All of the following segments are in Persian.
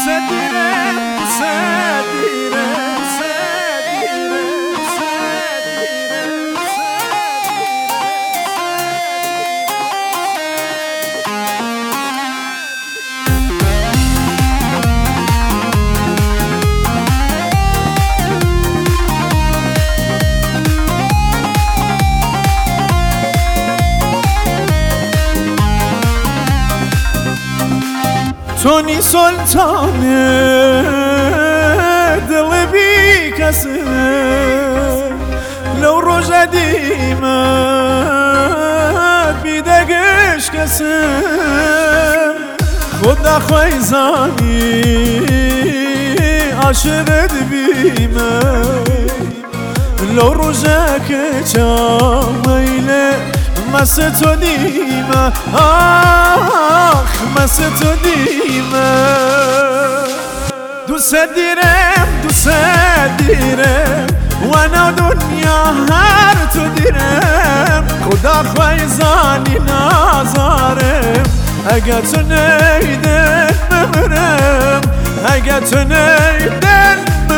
تونی سلطان دل بی کسی لو روژه دیمت بیدگش کسی خدا خوی زانی عاشقت بیمه لو روژه که چامیله مست تو دیمه آخ مست تو دیمه دوست دیرم و انا دنیا هر تو دیرم خدا خوی زانی نازارم اگه تو نیدن بمرم اگه تو نیدن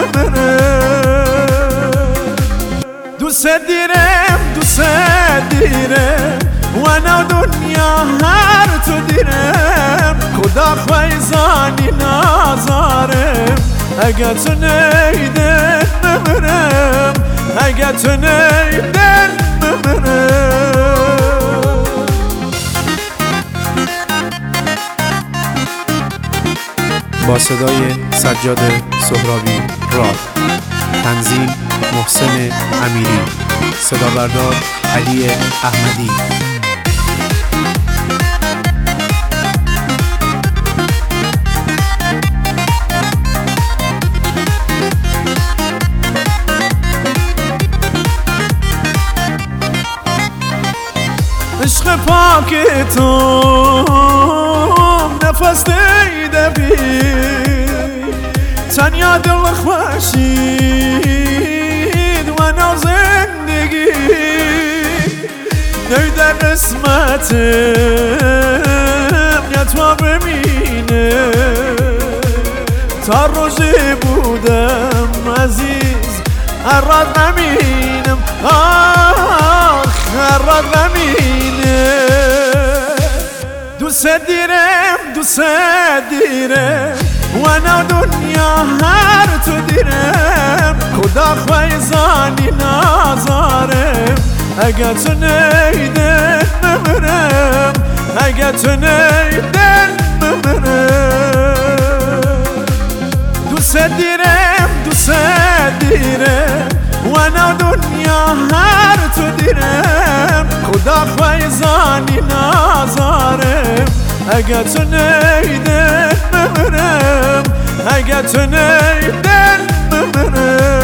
بمرم دوست دیرم و انا دنیا هر تو دیرم خدا خوی زانی نازارم اگه تو نیدن بمرم اگه تو نیدن بمرم با صدای سجاد سهرابی راد، تنظیم محسن امیری، صدا بردار علی احمدی. عشق پاک تو نفس دیده بی تنیا دل خوشید و نو زندگی نیدن اسمتم یا تو ببینه تا روزی بودم عزیز هرات نمینم آخ هرات نمینه دوست دیرم و انا دنیا هر تو دیرم خدا خوی زانی نازارم اگه تو نیدن بمرم اگه تو نیدن بمرم دوست دیرم و انا دنیا هر تو دیرم خدا خوی زانی نازارم اگه تو نیدن بمرم اگه تو نیدن بمرم